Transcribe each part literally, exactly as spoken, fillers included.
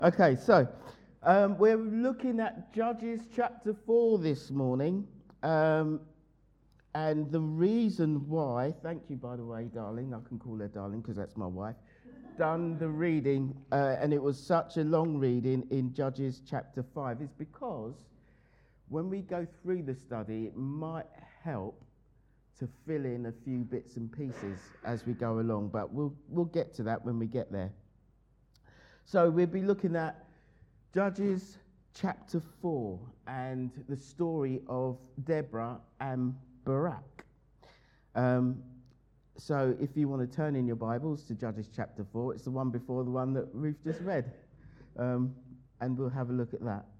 Okay, so um, we're looking at Judges chapter four this morning. Um, and the reason why, thank you, by the way, darling, I can call her darling because that's my wife, done the reading, uh, and it was such a long reading in Judges chapter five, is because when we go through the study, it might help to fill in a few bits and pieces as we go along, but we'll we'll get to that when we get there. So we'll be looking at Judges chapter four and the story of Deborah and Barak. Um, so if you want to turn in your Bibles to Judges chapter four, it's the one before the one that Ruth just read. Um, and we'll have a look at that.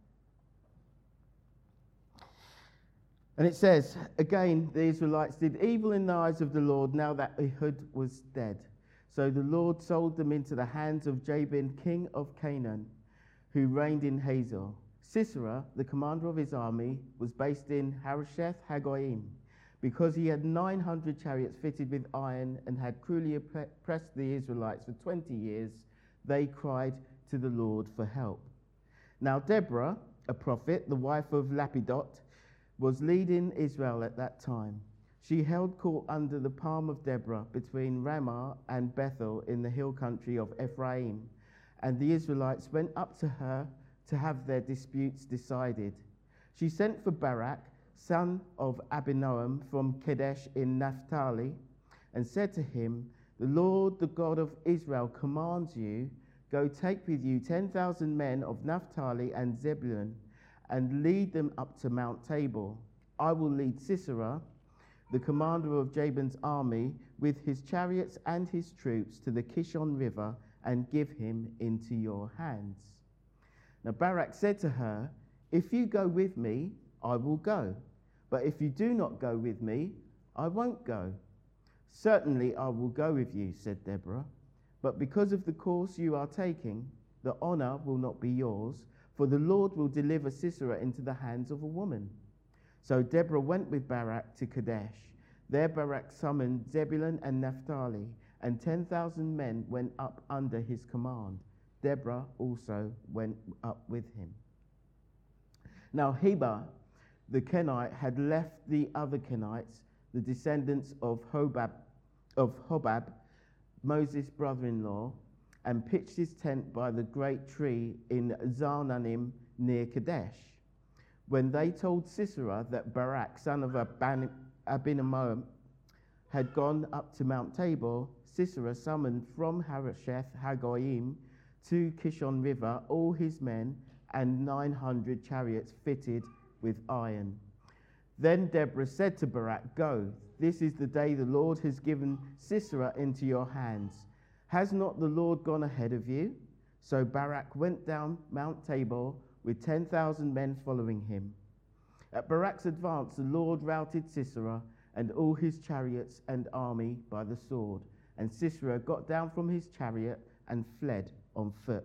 And it says, again, the Israelites did evil in the eyes of the Lord now that Ehud was dead. So the Lord sold them into the hands of Jabin, king of Canaan, who reigned in Hazor. Sisera, the commander of his army, was based in Harosheth Hagoyim, because he had nine hundred chariots fitted with iron and had cruelly oppressed the Israelites for twenty years. They cried to the Lord for help. Now Deborah, a prophet, the wife of Lapidot, was leading Israel at that time. She held court under the palm of Deborah between Ramah and Bethel in the hill country of Ephraim, and the Israelites went up to her to have their disputes decided. She sent for Barak, son of Abinoam from Kadesh in Naphtali, and said to him, "The Lord, the God of Israel, commands you, go take with you ten thousand men of Naphtali and Zebulun, and lead them up to Mount Tabor. I will lead Sisera, the commander of Jabin's army, with his chariots and his troops to the Kishon River, and give him into your hands." Now Barak said to her, "If you go with me, I will go. But if you do not go with me, I won't go." "Certainly I will go with you," said Deborah. "But because of the course you are taking, the honor will not be yours, for the Lord will deliver Sisera into the hands of a woman." So Deborah went with Barak to Kadesh. There Barak summoned Zebulun and Naphtali, and ten thousand men went up under his command. Deborah also went up with him. Now Heber, the Kenite, had left the other Kenites, the descendants of Hobab, of Hobab, Moses' brother-in-law, and pitched his tent by the great tree in Zaanannim near Kadesh. When they told Sisera that Barak, son of Abinoam, had gone up to Mount Tabor, Sisera summoned from Harosheth Hagoyim to Kishon River all his men and nine hundred chariots fitted with iron. Then Deborah said to Barak, "Go, this is the day the Lord has given Sisera into your hands. Has not the Lord gone ahead of you?" So Barak went down Mount Tabor with ten thousand men following him. At Barak's advance, the Lord routed Sisera and all his chariots and army by the sword, and Sisera got down from his chariot and fled on foot.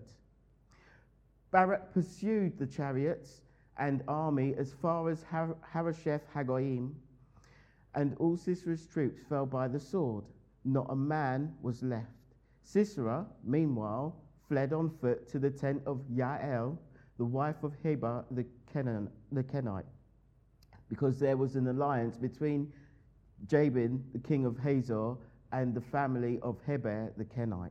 Barak pursued the chariots and army as far as Har- Harosheth Hagoyim, and all Sisera's troops fell by the sword. Not a man was left. Sisera, meanwhile, fled on foot to the tent of Jael, the wife of Heber the, Kenan, the Kenite, because there was an alliance between Jabin, the king of Hazor, and the family of Heber the Kenite.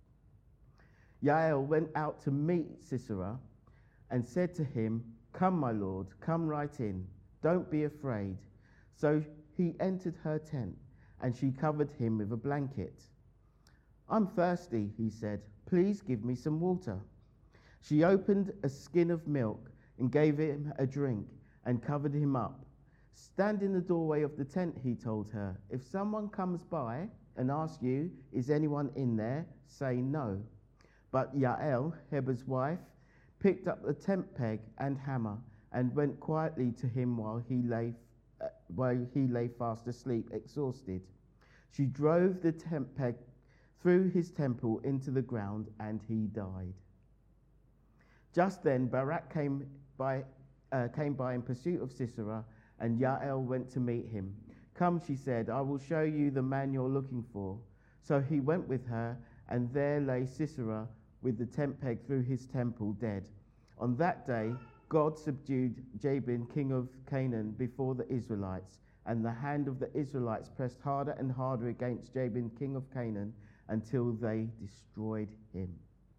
Jael went out to meet Sisera and said to him, "Come, my lord, come right in. Don't be afraid." So he entered her tent, and she covered him with a blanket. "I'm thirsty," he said. "Please give me some water." She opened a skin of milk and gave him a drink and covered him up. "Stand in the doorway of the tent," he told her. "If someone comes by and asks you, 'Is anyone in there?' say no." But Jael, Heber's wife, picked up the tent peg and hammer and went quietly to him while he lay uh, while he lay fast asleep, exhausted. She drove the tent peg through his temple into the ground, and he died. Just then Barak came by, uh, came by in pursuit of Sisera, and Jael went to meet him. "Come," she said, "I will show you the man you're looking for." So he went with her, and there lay Sisera with the tent peg through his temple, dead. On that day, God subdued Jabin, king of Canaan, before the Israelites, and the hand of the Israelites pressed harder and harder against Jabin, king of Canaan, until they destroyed him.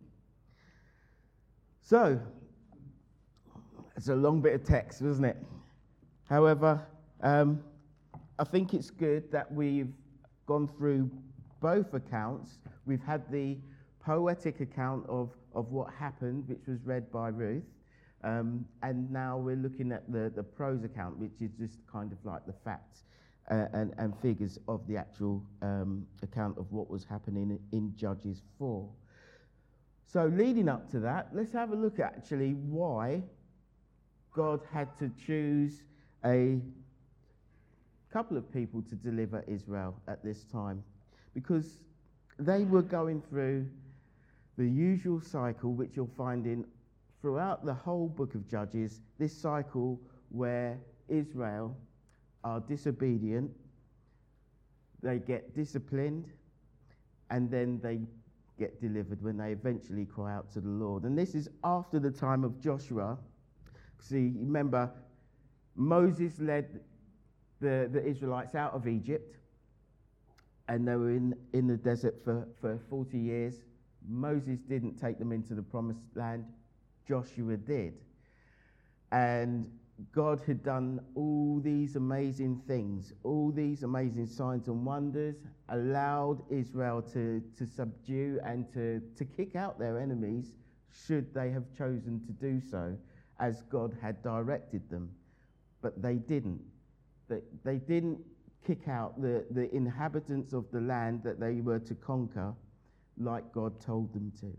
So, it's a long bit of text, isn't it? However, um, I think it's good that we've gone through both accounts. We've had the poetic account of, of what happened, which was read by Ruth. Um, and now we're looking at the, the prose account, which is just kind of like the facts uh, and, and figures of the actual um, account of what was happening in Judges four. So leading up to that, let's have a look at actually why God had to choose a couple of people to deliver Israel at this time, because they were going through the usual cycle, which you'll find in throughout the whole book of Judges, this cycle where Israel are disobedient, they get disciplined, and then they get delivered when they eventually cry out to the Lord. And this is after the time of Joshua. See, remember, Moses led the, the Israelites out of Egypt, and they were in, in the desert for, for forty years. Moses didn't take them into the promised land. Joshua did. And God had done all these amazing things, all these amazing signs and wonders, allowed Israel to, to subdue and to, to kick out their enemies should they have chosen to do so, as God had directed them. But they didn't. They, they didn't kick out the, the inhabitants of the land that they were to conquer like God told them to.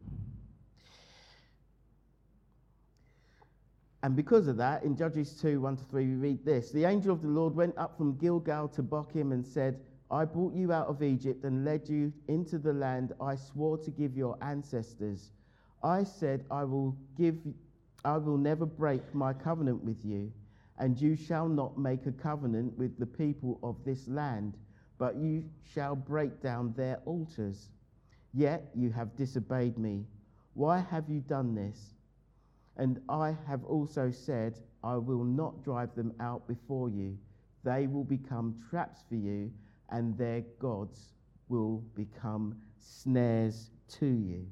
And because of that, in Judges two, one to three, we read this. The angel of the Lord went up from Gilgal to Bochim and said, I brought you out of Egypt and led you into the land I swore to give your ancestors. I said, I will give, I will never break my covenant with you, and you shall not make a covenant with the people of this land, but you shall break down their altars. Yet you have disobeyed me. Why have you done this? And I have also said, I will not drive them out before you. They will become traps for you, and their gods will become snares to you.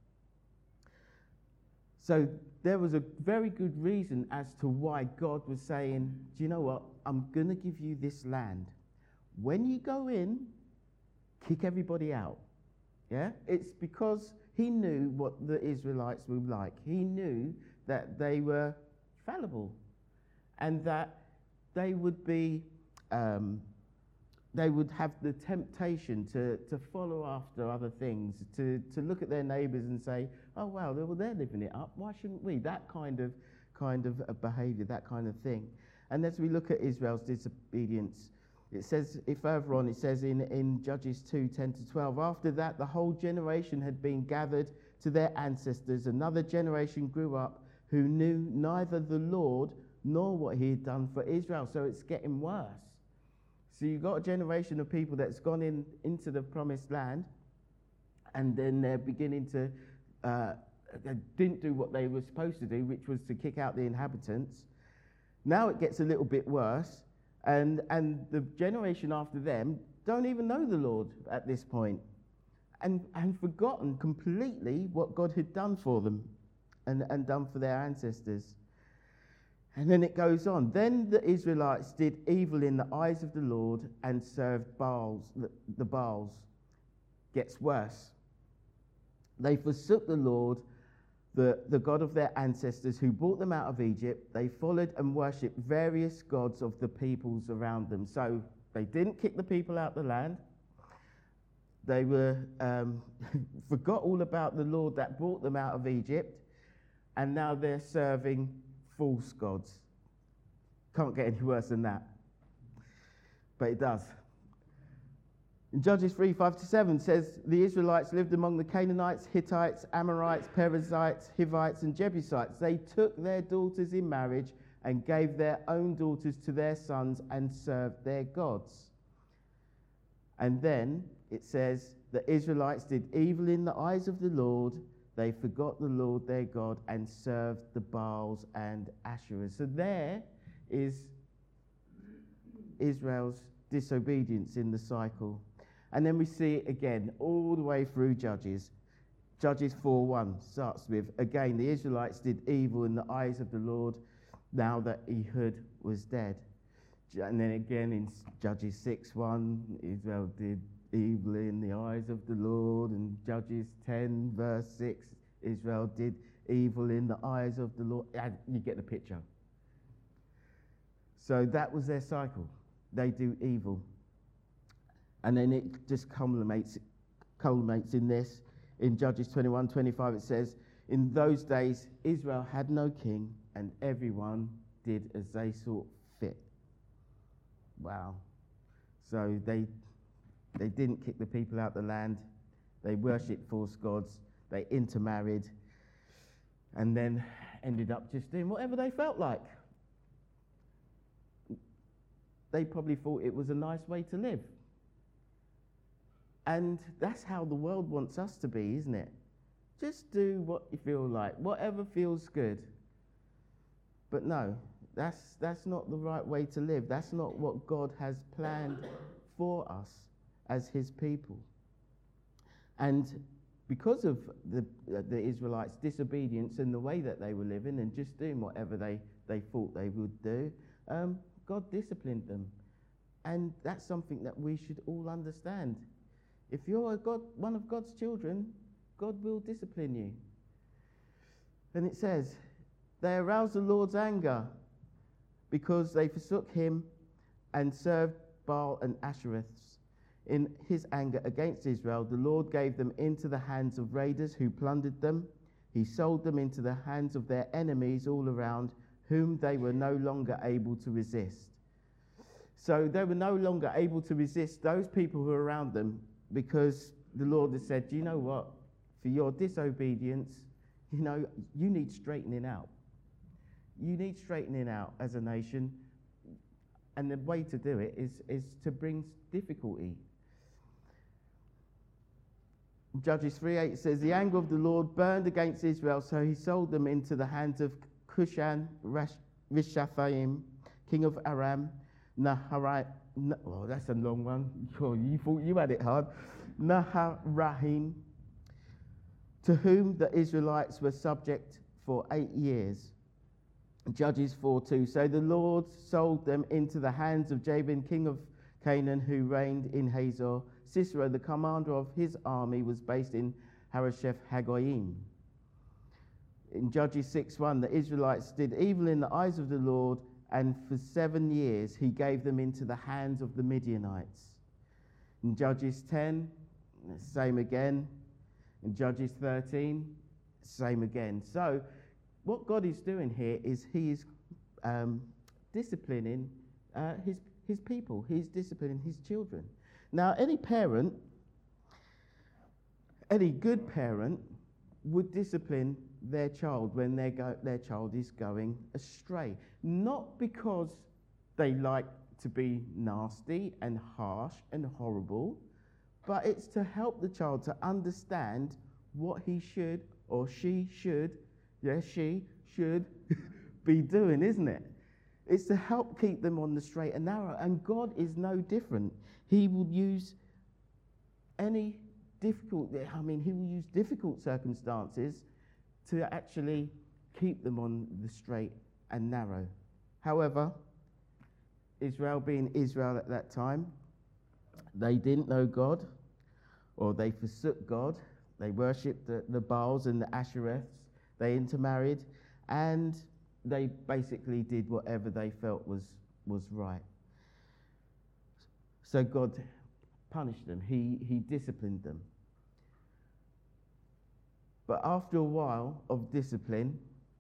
So there was a very good reason as to why God was saying, do you know what? I'm going to give you this land. When you go in, kick everybody out. Yeah? It's because he knew what the Israelites were like. He knew that they were fallible and that they would be, um, they would have the temptation to, to follow after other things, to, to look at their neighbours and say, oh, wow, well, they're living it up. Why shouldn't we? That kind of, kind of uh, behaviour, that kind of thing. And as we look at Israel's disobedience, it says, if further on, it says in, in Judges two, ten to twelve, after that, the whole generation had been gathered to their ancestors. Another generation grew up who knew neither the Lord nor what he had done for Israel. So it's getting worse. So you've got a generation of people that's gone in into the promised land, and then they're beginning to, uh, they didn't do what they were supposed to do, which was to kick out the inhabitants. Now it gets a little bit worse, and, and the generation after them don't even know the Lord at this point, and, and forgotten completely what God had done for them and, and done for their ancestors. And then it goes on. Then the Israelites did evil in the eyes of the Lord and served Baals, the, the Baals. Gets worse. They forsook the Lord, the, the God of their ancestors who brought them out of Egypt. They followed and worshipped various gods of the peoples around them. So they didn't kick the people out of the land. They were um, forgot all about the Lord that brought them out of Egypt. And now they're serving false gods. Can't get any worse than that. But it does. In Judges three, five to seven says, the Israelites lived among the Canaanites, Hittites, Amorites, Perizzites, Hivites, and Jebusites. They took their daughters in marriage and gave their own daughters to their sons and served their gods. And then it says, the Israelites did evil in the eyes of the Lord. They forgot the Lord their God and served the Baals and Asherahs. So there is Israel's disobedience in the cycle. And then we see it again all the way through Judges. Judges four one starts with, again, the Israelites did evil in the eyes of the Lord now that Ehud was dead. And then again in Judges six one, Israel did evil in the eyes of the Lord. And Judges ten verse six, Israel did evil in the eyes of the Lord. You get the picture. So that was their cycle. They do evil. And then it just culminates, culminates in this. In Judges twenty-one twenty-five it says, in those days Israel had no king, and everyone did as they saw fit. Wow. So they they didn't kick the people out of the land. They worshipped false gods. They intermarried. And then ended up just doing whatever they felt like. They probably thought it was a nice way to live. And that's how the world wants us to be, isn't it? Just do what you feel like, whatever feels good. But no, that's that's not the right way to live. That's not what God has planned for us as his people. And because of the uh, the Israelites' disobedience and the way that they were living and just doing whatever they, they thought they would do, um, God disciplined them. And that's something that we should all understand. If you're a God, one of God's children, God will discipline you. And it says, they aroused the Lord's anger because they forsook him and served Baal and Ashereths. In his anger against Israel, the Lord gave them into the hands of raiders who plundered them. He sold them into the hands of their enemies all around, whom they were no longer able to resist. So they were no longer able to resist those people who were around them, because the Lord has said, you know what? For your disobedience, you know, you need straightening out. You need straightening out as a nation. And the way to do it is, is to bring difficulty. Judges three eight says, the anger of the Lord burned against Israel, so he sold them into the hands of Cushan Rishathaim, king of Aram, Naharai. No, oh, that's a long one. Oh, you thought you had it hard. Naharahim, to whom the Israelites were subject for eight years. Judges four two. So the Lord sold them into the hands of Jabin, king of Canaan, who reigned in Hazor. Sisera, the commander of his army, was based in Harosheth Hagoyim. In Judges six one, the Israelites did evil in the eyes of the Lord, and for seven years he gave them into the hands of the Midianites. In Judges ten, same again. In Judges thirteen, same again. So what God is doing here is he is um, disciplining uh, his, his people. He's disciplining his children. Now, any parent, any good parent would discipline their child when their, go- their child is going astray. Not because they like to be nasty and harsh and horrible, but it's to help the child to understand what he should or she should, yes, she should be doing, isn't it? It's to help keep them on the straight and narrow. And God is no different. He will use any difficult, I mean, he will use difficult circumstances to actually keep them on the straight and narrow. However, Israel being Israel at that time, they didn't know God, or they forsook God. They worshipped the, the Baals and the Ashereths. They intermarried, and they basically did whatever they felt was, was right. So God punished them. He, he disciplined them. But after a while of discipline,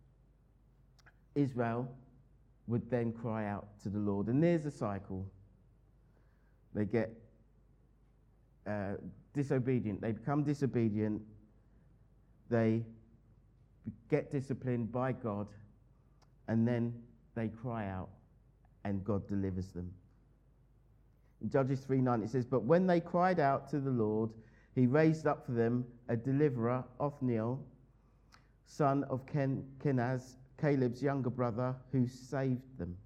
Israel would then cry out to the Lord. And there's a cycle. They get uh, disobedient. They become disobedient. They get disciplined by God. And then they cry out, and God delivers them. In Judges three nine it says, but when they cried out to the Lord, he raised up for them a deliverer, Othniel, son of Ken, Kenaz, Caleb's younger brother, who saved them.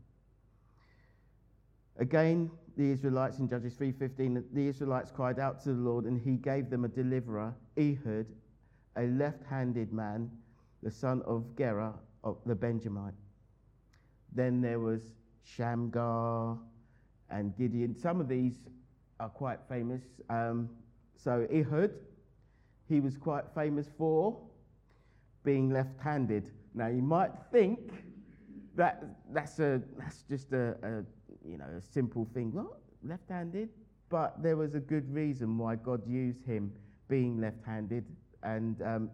Again, the Israelites in Judges three fifteen, the Israelites cried out to the Lord, and he gave them a deliverer, Ehud, a left-handed man, the son of Gera of the Benjamite. Then there was Shamgar and Gideon. Some of these are quite famous. Um, so Ehud, he was quite famous for being left-handed. Now you might think that that's a that's just a, a you know a simple thing. What, left-handed? But there was a good reason why God used him being left-handed. And um,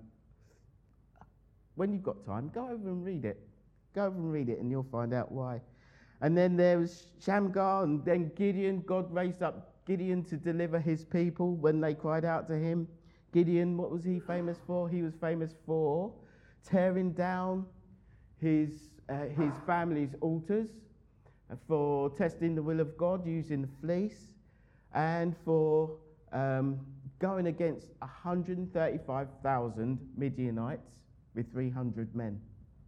when you've got time, go over and read it. Go over and read it, and you'll find out why. And then there was Shamgar, and then Gideon. God raised up Gideon to deliver his people when they cried out to him. Gideon, what was he famous for? He was famous for tearing down his uh, his family's altars, for testing the will of God using the fleece, and for um, going against one hundred thirty-five thousand Midianites with three hundred men.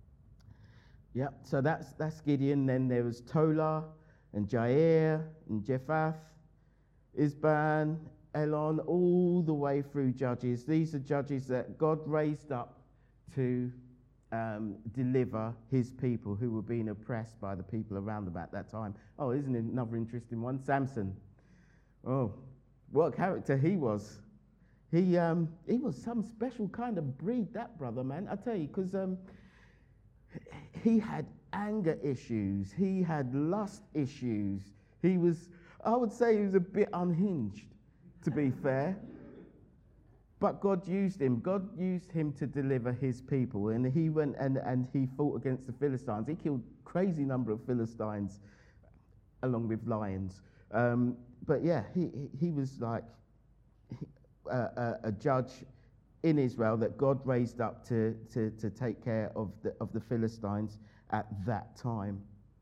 Yep, so that's that's Gideon. Then there was Tola and Jair and Jephthah, Isban, Elon, all the way through Judges. These are judges that God raised up to um, deliver his people who were being oppressed by the people around them at that time. Oh, isn't it another interesting one? Samson. Oh, what a character he was. He um, he was some special kind of breed, that brother, man. I tell you, because um, he had anger issues. He had lust issues. He was, I would say he was a bit unhinged, to be fair. But God used him. God used him to deliver his people. And he went and, and he fought against the Philistines. He killed a crazy number of Philistines along with lions. Um, but yeah, he, he was like a, a, a judge in Israel that God raised up to, to, to take care of the, of the Philistines at that time.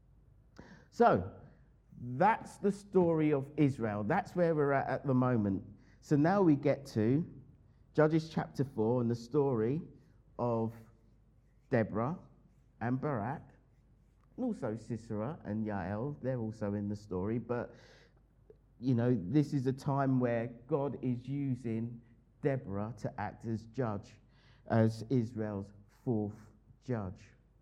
So that's the story of Israel. That's where we're at at the moment. So now we get to Judges chapter four and the story of Deborah and Barak, and also Sisera and Yael. They're also in the story. But, you know, this is a time where God is using Deborah to act as judge, as Israel's fourth judge.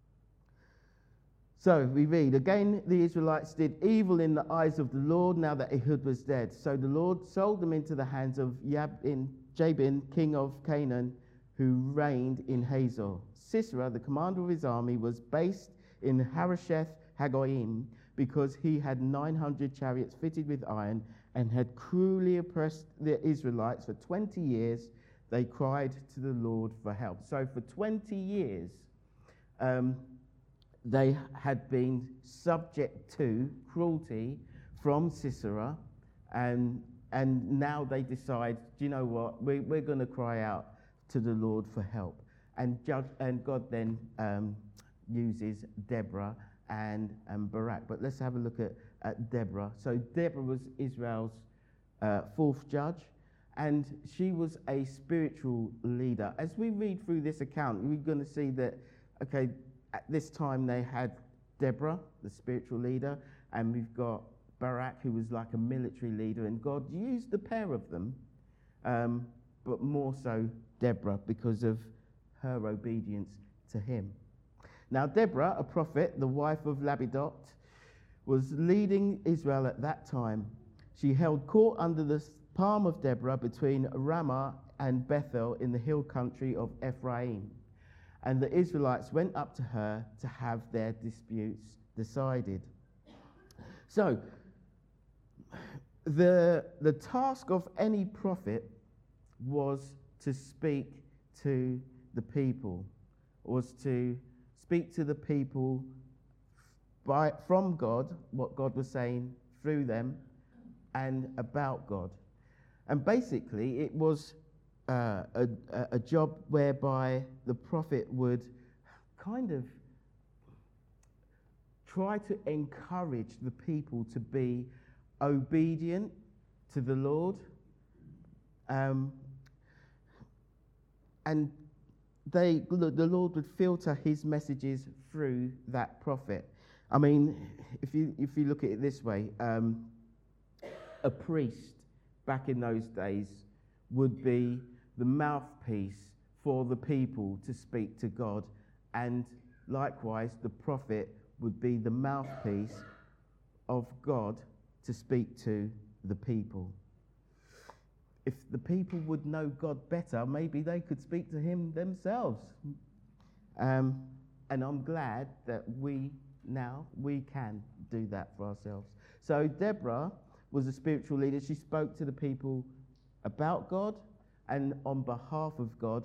So we read, again, the Israelites did evil in the eyes of the Lord now that Ehud was dead. So the Lord sold them into the hands of Jabin, Jabin, king of Canaan, who reigned in Hazor. Sisera, the commander of his army, was based in Harosheth Hagoyim because he had nine hundred chariots fitted with iron and had cruelly oppressed the Israelites for twenty years. They cried to the Lord for help. So for twenty years, um, they had been subject to cruelty from Sisera, and and now they decide, do you know what, we, we're going to cry out to the Lord for help. And judge, and God then um, uses Deborah and, and Barak. But let's have a look at, at Deborah. So Deborah was Israel's uh, fourth judge, and she was a spiritual leader. As we read through this account, we're going to see that, okay, at this time they had Deborah, the spiritual leader, and we've got Barak, who was like a military leader, and God used the pair of them, um, but more so Deborah because of her obedience to him. Now Deborah, a prophet, the wife of Lapidot, was leading Israel at that time. She held court under the palm of Deborah between Ramah and Bethel in the hill country of Ephraim. And the Israelites went up to her to have their disputes decided. So, the, the task of any prophet was to speak to the people, was to speak to the people by, from God, what God was saying through them, and about God. And basically, it was uh, a, a job whereby the prophet would kind of try to encourage the people to be obedient to the Lord, um, and they, the Lord would filter his messages through that prophet. I mean, if you if you look at it this way, um, a priest back in those days would be the mouthpiece for the people to speak to God, and likewise the prophet would be the mouthpiece of God to speak to the people. If the people would know God better, maybe they could speak to him themselves. Um, and I'm glad that we now, we can do that for ourselves. So Deborah was a spiritual leader. She spoke to the people about God and on behalf of God.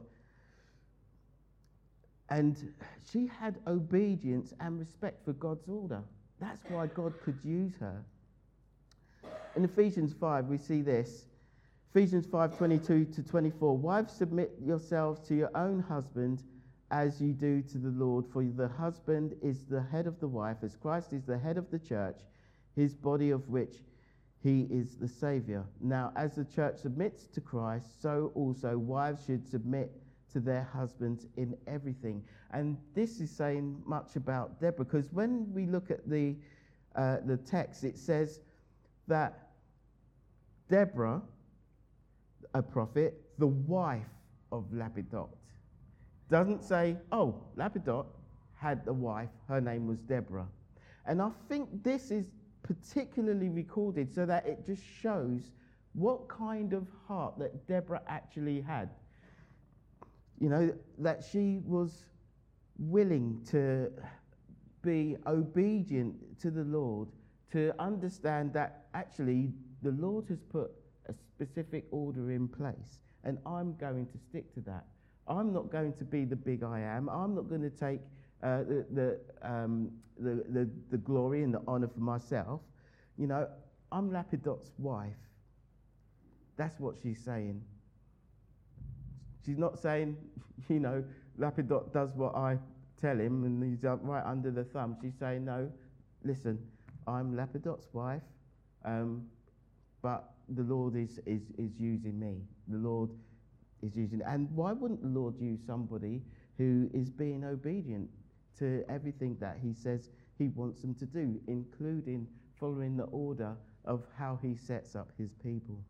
And she had obedience and respect for God's order. That's why God could use her. In Ephesians five, we see this. Ephesians five, twenty-two to twenty-four. Wives, submit yourselves to your own husband as you do to the Lord. For the husband is the head of the wife, as Christ is the head of the church, his body, of which he is the Saviour. Now, as the church submits to Christ, so also wives should submit to their husbands in everything. And this is saying much about Deborah, because when we look at the uh, the text, it says that Deborah, a prophet, the wife of Lapidot. Doesn't say, oh, Lapidot had a wife, her name was Deborah. And I think this is particularly recorded so that it just shows what kind of heart that Deborah actually had. You know, that she was willing to be obedient to the Lord, to understand that actually the Lord has put a specific order in place, and I'm going to stick to that. I'm not going to be the big I am. I'm not going to take uh, the the, um, the the the glory and the honor for myself. You know, I'm Lapidot's wife. That's what she's saying. She's not saying, you know, Lapidot does what I tell him and he's right under the thumb. She's saying, no, listen, I'm Lapidot's wife, um, but the Lord is, is, is using me. The Lord is using, and why wouldn't the Lord use somebody who is being obedient to everything that he says he wants them to do, including following the order of how he sets up his people?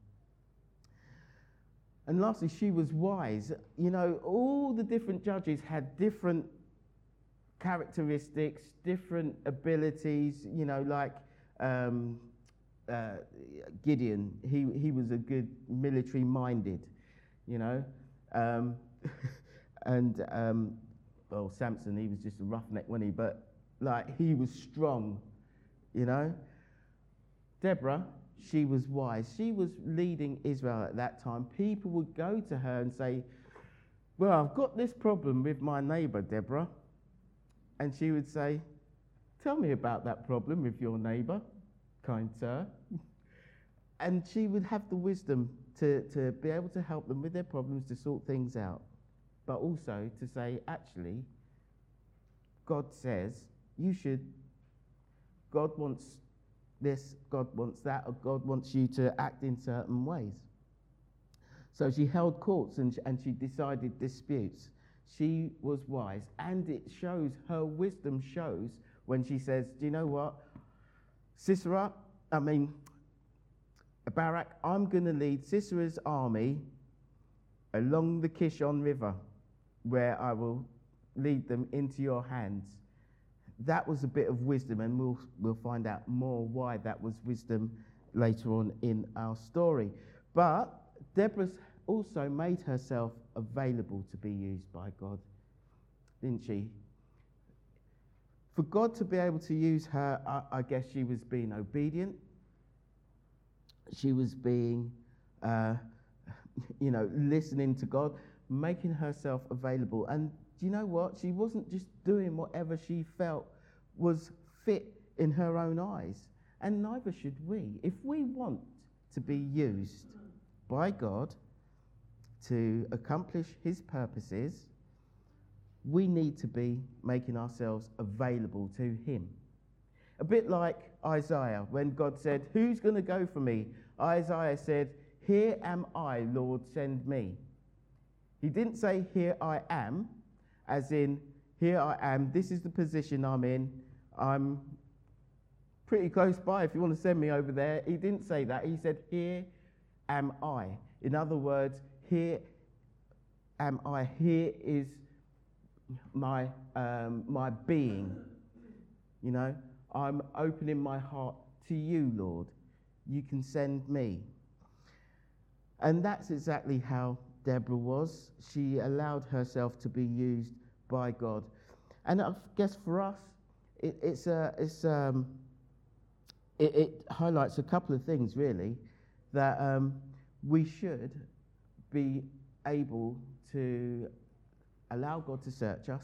And lastly, she was wise. You know, all the different judges had different characteristics, different abilities, you know, like um, uh, Gideon, he, he was a good military-minded, you know. Um, and, um, well, Samson, he was just a roughneck, wasn't he? But, like, he was strong, you know. Deborah, she was wise. She was leading Israel at that time. People would go to her and say, well, I've got this problem with my neighbor, Deborah. And she would say, tell me about that problem with your neighbor, kind sir. And she would have the wisdom to, to be able to help them with their problems, to sort things out. But also to say, actually, God says you should, God wants this, God wants that, or God wants you to act in certain ways. So she held courts and, and she decided disputes. She was wise, and it shows, her wisdom shows when she says, do you know what, Sisera, I mean, Barak, I'm going to lead Sisera's army along the Kishon River, where I will lead them into your hands. That was a bit of wisdom, and we'll we'll find out more why that was wisdom later on in our story. But Deborah also made herself available to be used by God, didn't she? For God to be able to use her, I, I guess she was being obedient. She was being, uh, you know, listening to God, making herself available. And do you know what? She wasn't just doing whatever she felt was fit in her own eyes. And neither should we. If we want to be used by God to accomplish his purposes, we need to be making ourselves available to him. A bit like Isaiah, when God said, who's going to go for me? Isaiah said, here am I, Lord, send me. He didn't say, here I am. as in, here I am, this is the position I'm in, I'm pretty close by if you want to send me over there. He didn't say that. He said, here am I. In other words, here am I. Here is my um, my being. You know, I'm opening my heart to you, Lord. You can send me. And that's exactly how Deborah was. She allowed herself to be used by God. And I guess for us, it, it's a, it's um, it, it highlights a couple of things really, that um, we should be able to allow God to search us,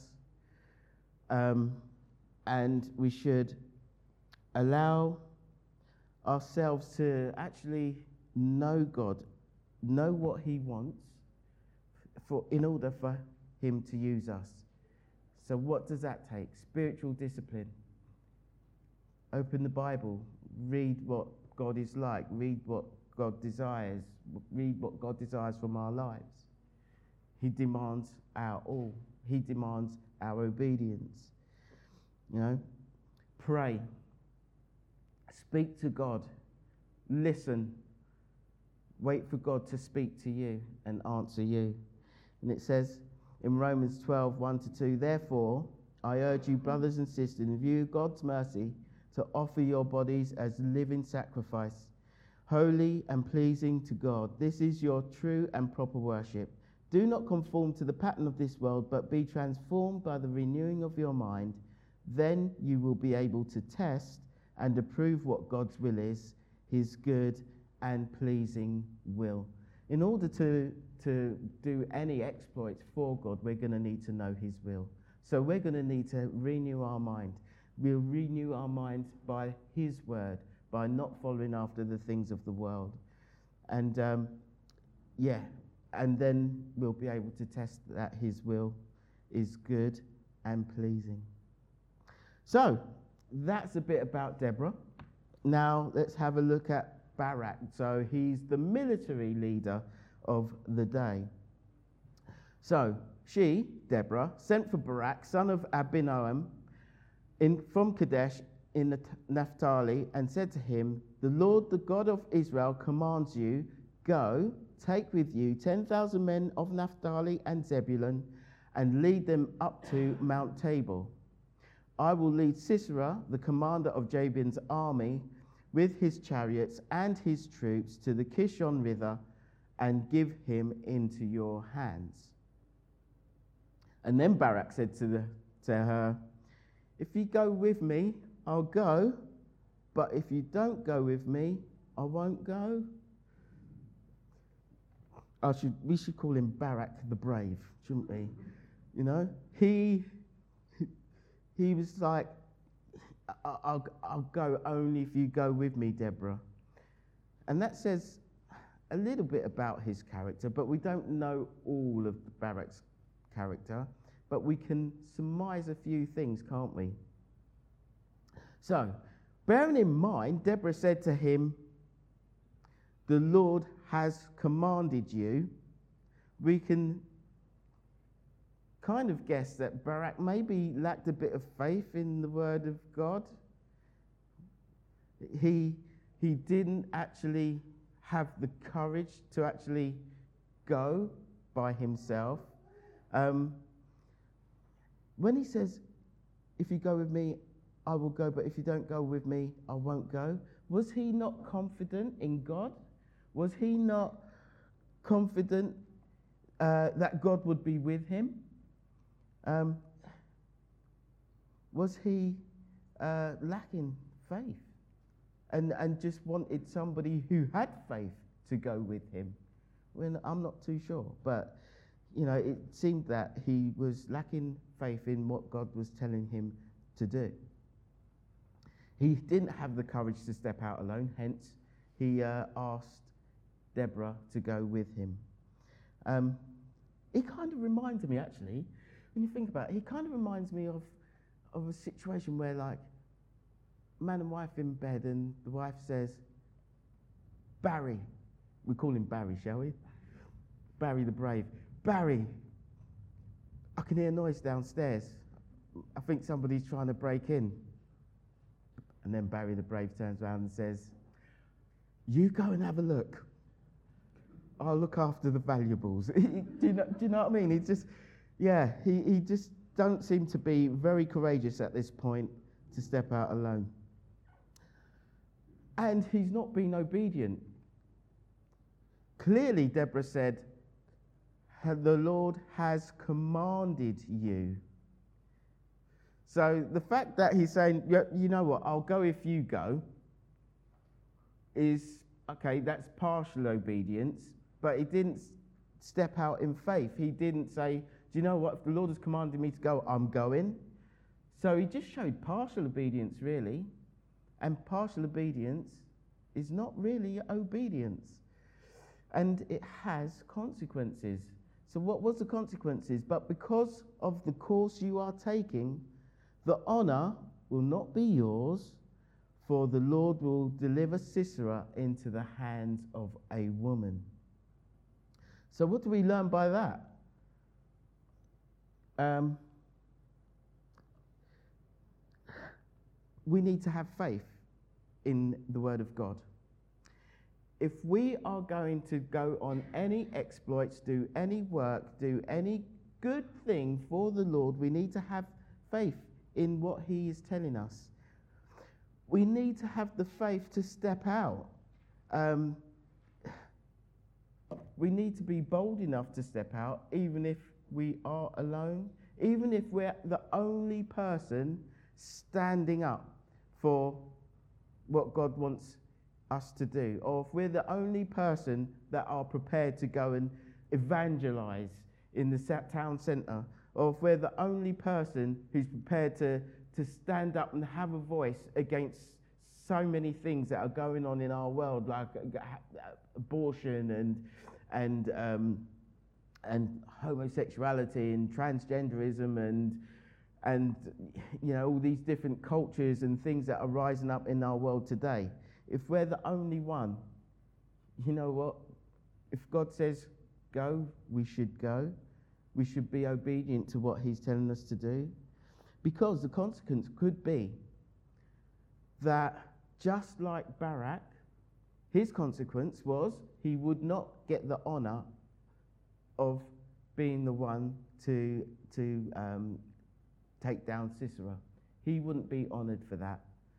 um, and we should allow ourselves to actually know God, know what he wants for in order for him to use us. So what does that take? Spiritual discipline. Open the Bible, read what God is like, read what God desires, read what God desires from our lives. He demands our all. He demands our obedience. You know, pray. Speak to God. Listen. Wait for God to speak to you and answer you. And it says in Romans twelve, one to two, therefore, I urge you, brothers and sisters, in view of God's mercy, to offer your bodies as living sacrifice, holy and pleasing to God. This is your true and proper worship. Do not conform to the pattern of this world, but be transformed by the renewing of your mind. Then you will be able to test and approve what God's will is, his good and pleasing will. In order to, to do any exploits for God, we're going to need to know his will. So we're going to need to renew our mind. We'll renew our mind by his word, by not following after the things of the world. And um, yeah, and then we'll be able to test that his will is good and pleasing. So that's a bit about Deborah. Now let's have a look at Barak. So he's the military leader of the day. So she, Deborah, sent for Barak, son of Abinoam, in, from Kadesh in Naphtali, and said to him, the Lord, the God of Israel, commands you, go, take with you ten thousand men of Naphtali and Zebulun, and lead them up to Mount Tabor. I will lead Sisera, the commander of Jabin's army, with his chariots and his troops to the Kishon River, and give him into your hands. And then Barak said to, the, to her, if you go with me, I'll go, but if you don't go with me, I won't go. I should, we should call him Barak the Brave, shouldn't we? You know, he, he was like, I'll, I'll go only if you go with me, Deborah. And that says a little bit about his character, but we don't know all of Barak's character, but we can surmise a few things, can't we? So, bearing in mind, Deborah said to him, the Lord has commanded you, we can kind of guess that Barak maybe lacked a bit of faith in the word of God. He, he didn't actually have the courage to actually go by himself. Um, when he says, if you go with me, I will go, but if you don't go with me, I won't go. Was he not confident in God? Was he not confident uh, that God would be with him? Um, was he uh, lacking faith and, and just wanted somebody who had faith to go with him? Well, I'm not too sure, but you know, it seemed that he was lacking faith in what God was telling him to do. He didn't have the courage to step out alone, hence he uh, asked Deborah to go with him. Um, it kind of reminds me, actually, when you think about it, he kind of reminds me of, of a situation where, like, man and wife in bed, and the wife says, Barry, we call him Barry, shall we? Barry the Brave. Barry, I can hear noise downstairs. I think somebody's trying to break in. And then Barry the Brave turns around and says, you go and have a look. I'll look after the valuables. do, you know, do you know what I mean? He just, yeah, he, he just don't seem to be very courageous at this point to step out alone. And he's not been obedient. Clearly, Deborah said, the Lord has commanded you. So the fact that he's saying, you know what, I'll go if you go, is, okay, that's partial obedience, but he didn't step out in faith. He didn't say, do you know what, if the Lord has commanded me to go, I'm going. So he just showed partial obedience, really. And partial obedience is not really obedience. And it has consequences. So what was the consequences? But because of the course you are taking, the honor will not be yours, for the Lord will deliver Sisera into the hands of a woman. So what do we learn by that? Um, we need to have faith in the Word of God. If we are going to go on any exploits, do any work, do any good thing for the Lord, we need to have faith in what he is telling us. We need to have the faith to step out. Um, we need to be bold enough to step out, even if we are alone, even if we're the only person standing up for what God wants us to do, or if we're the only person that are prepared to go and evangelize in the town centre, or if we're the only person who's prepared to, to stand up and have a voice against so many things that are going on in our world, like abortion and and um, and homosexuality and transgenderism and and you know all these different cultures and things that are rising up in our world today. If we're the only one, you know what? If God says go, we should go. We should be obedient to what he's telling us to do. Because the consequence could be that just like Barak, his consequence was he would not get the honor of being the one to, to um, take down Sisera. He wouldn't be honored for that.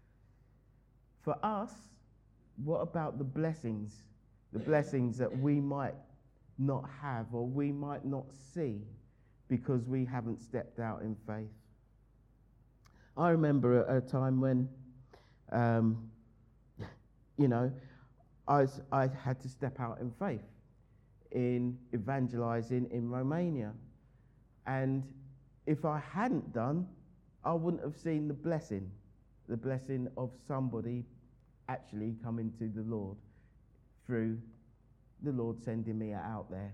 For us, what about the blessings? The blessings that we might not have or we might not see because we haven't stepped out in faith. I remember a, a time when, um, you know, I, was, I had to step out in faith in evangelizing in Romania. And if I hadn't done, I wouldn't have seen the blessing, the blessing of somebody actually coming to the Lord through the Lord sending me out there.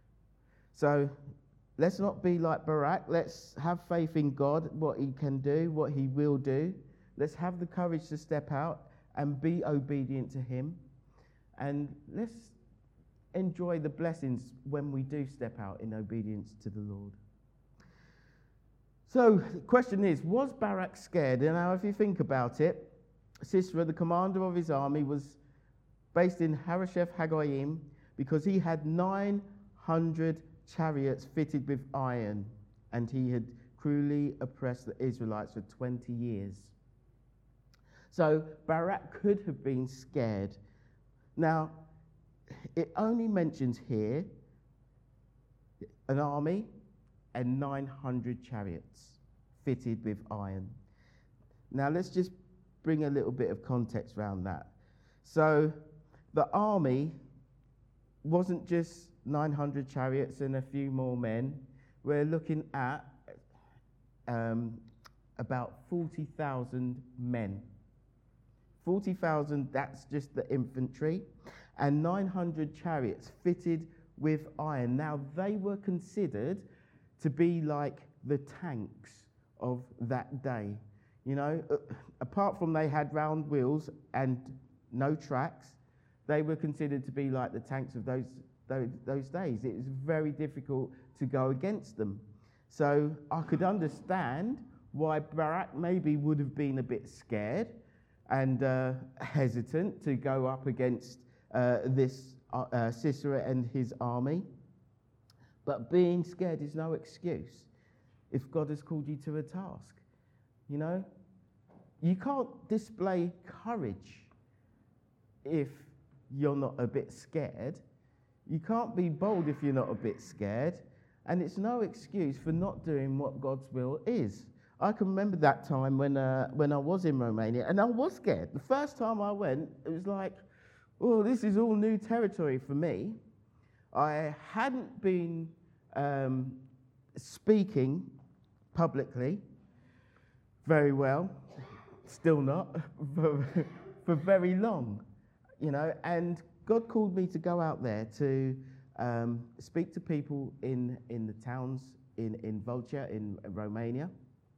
So let's not be like Barak. Let's have faith in God, what he can do, what he will do. Let's have the courage to step out and be obedient to him. And let's enjoy the blessings when we do step out in obedience to the Lord. So the question is, was Barak scared? And now if you think about it, Sisera, the commander of his army, was based in Harosheth Hagoyim because he had nine hundred chariots fitted with iron, and he had cruelly oppressed the Israelites for twenty years. So Barak could have been scared. Now, it only mentions here an army and nine hundred chariots fitted with iron. Now, let's just bring a little bit of context around that. So the army wasn't just nine hundred chariots and a few more men. We're looking at um, about forty thousand men. forty thousand, that's just the infantry, and nine hundred chariots fitted with iron. Now, they were considered to be like the tanks of that day. You know, uh, apart from they had round wheels and no tracks, they were considered to be like the tanks of those, those, those days. It was very difficult to go against them. So I could understand why Barak maybe would have been a bit scared and uh, hesitant to go up against uh, this uh, uh, Sisera and his army. But being scared is no excuse if God has called you to a task. You know, you can't display courage if you're not a bit scared. You can't be bold if you're not a bit scared. And it's no excuse for not doing what God's will is. I can remember that time when uh, when I was in Romania, and I was scared. The first time I went, it was like, oh, this is all new territory for me. I hadn't been um, speaking publicly very well, still not, for, for very long, you know, and God called me to go out there to um, speak to people in, in the towns in, in Vulture, in Romania,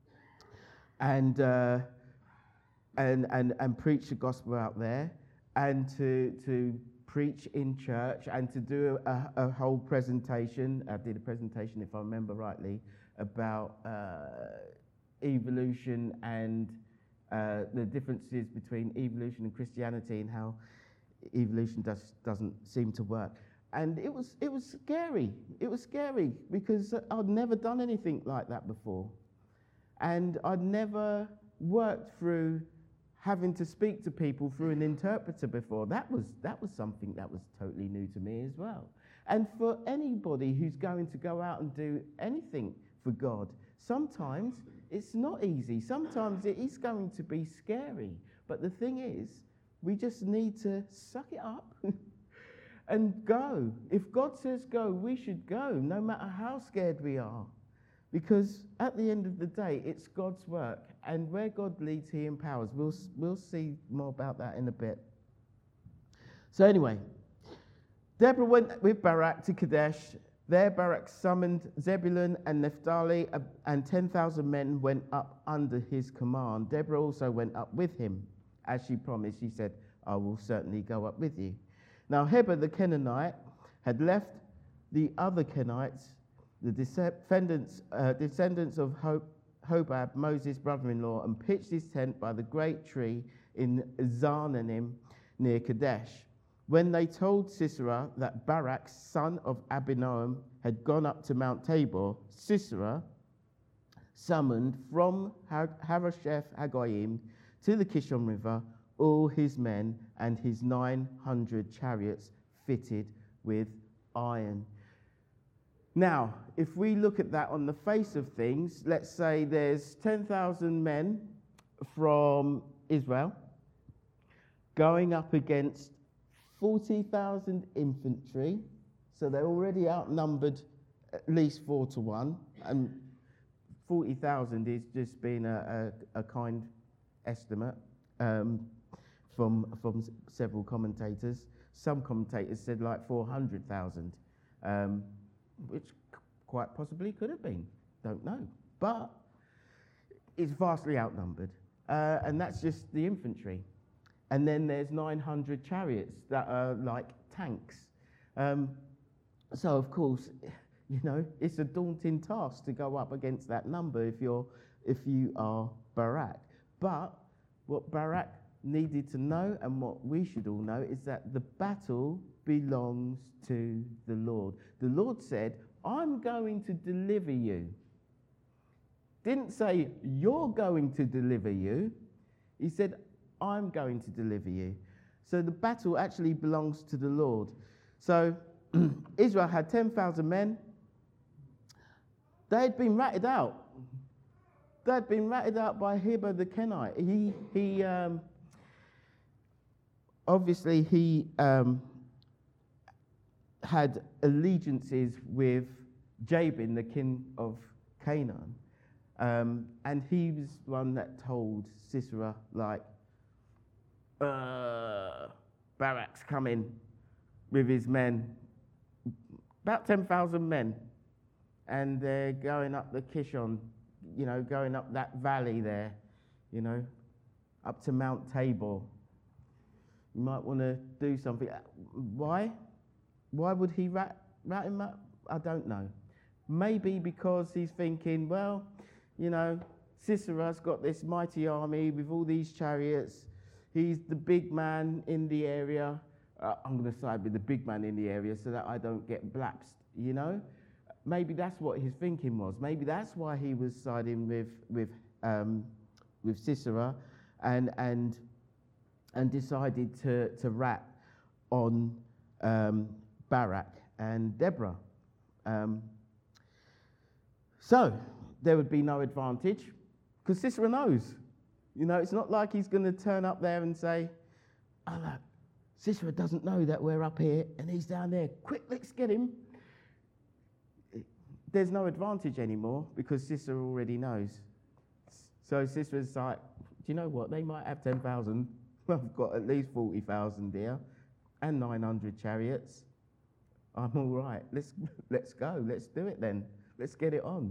and, uh, and, and, and preach the gospel out there, and to, to preach in church, and to do a, a whole presentation. I did a presentation, if I remember rightly, about uh, evolution and uh, the differences between evolution and Christianity, and how evolution does, doesn't seem to work. And it was it was scary. It was scary because I'd never done anything like that before. And I'd never worked through having to speak to people through an interpreter before. That was that was something that was totally new to me as well. And for anybody who's going to go out and do anything for God, sometimes it's not easy. Sometimes it is going to be scary. But the thing is, we just need to suck it up and go. If God says go, we should go, no matter how scared we are. Because at the end of the day, it's God's work. And where God leads, he empowers. We'll, we'll see more about that in a bit. So anyway, Deborah went with Barak to Kadesh. There Barak summoned Zebulun and Naphtali, and ten thousand men went up under his command. Deborah also went up with him. As she promised, she said, I will certainly go up with you. Now Heber the Kenite had left the other Kenites, the descendants, uh, descendants of Hobab, Moses' brother-in-law, and pitched his tent by the great tree in Zaanannim near Kadesh. When they told Sisera that Barak, son of Abinoam, had gone up to Mount Tabor, Sisera summoned from Harosheth Hagoyim to the Kishon River all his men and his nine hundred chariots fitted with iron. Now, if we look at that on the face of things, let's say there's ten thousand men from Israel going up against forty thousand infantry, so they're already outnumbered at least four to one, and forty thousand is just being a, a, a kind estimate um, from from s- several commentators. Some commentators said like four hundred thousand, um, which c- quite possibly could have been. Don't know, but it's vastly outnumbered, uh, and that's just the infantry. And then there's nine hundred chariots that are like tanks. Um, so of course, you know, it's a daunting task to go up against that number if you're if you are Barak. But what Barak needed to know, and what we should all know, is that the battle belongs to the Lord. The Lord said, I'm going to deliver you. Didn't say, you're going to deliver you. He said, I'm going to deliver you. So the battle actually belongs to the Lord. So Israel had ten thousand men. They had been ratted out. They had been ratted out by Heber the Kenite. He, he um, obviously, he um, had allegiances with Jabin, the king of Canaan. Um, and he was one that told Sisera, like, uh, Barak's coming with his men, about ten thousand men, and they're going up the Kishon, you know, going up that valley there, you know, up to Mount Tabor. You might want to do something. Why? Why would he rat, rat him up? I don't know. Maybe because he's thinking, well, you know, Sisera's got this mighty army with all these chariots. He's the big man in the area. Uh, I'm going to side with the big man in the area so that I don't get blapsed, you know? Maybe that's what his thinking was. Maybe that's why he was siding with with um, with Sisera and and and decided to, to rat on um, Barak and Deborah. Um, so there would be no advantage because Sisera knows. You know, it's not like he's going to turn up there and say, oh, look, Sisera doesn't know that we're up here and he's down there. Quick, let's get him. There's no advantage anymore because Sisera already knows. So Sisera's like, do you know what? They might have ten thousand. I've got at least forty thousand here and nine hundred chariots. I'm all right. Let's, let's go. Let's do it then. Let's get it on.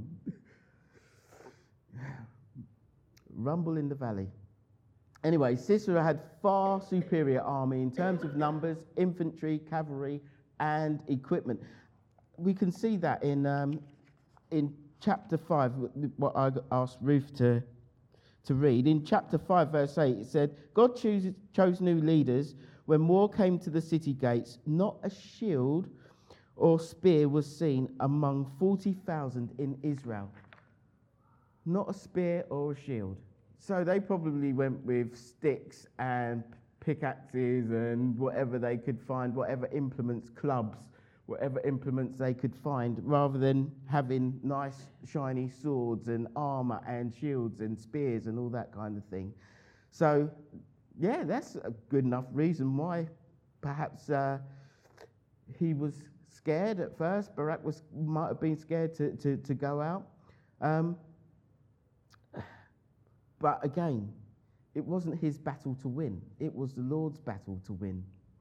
Rumble in the valley. Anyway, Sisera had far superior army in terms of numbers, infantry, cavalry, and equipment. We can see that in um, in chapter five, what I asked Ruth to to read. In chapter five, verse eight, it said, God chooses, chose new leaders when war came to the city gates. Not a shield or spear was seen among forty thousand in Israel. Not a spear or a shield. So they probably went with sticks and pickaxes and whatever they could find, whatever implements, clubs, whatever implements they could find, rather than having nice shiny swords and armor and shields and spears and all that kind of thing. So, yeah, that's a good enough reason why perhaps uh, he was scared at first. Barak was might have been scared to, to, to go out. Um, but again, it wasn't his battle to win. It was the Lord's battle to win.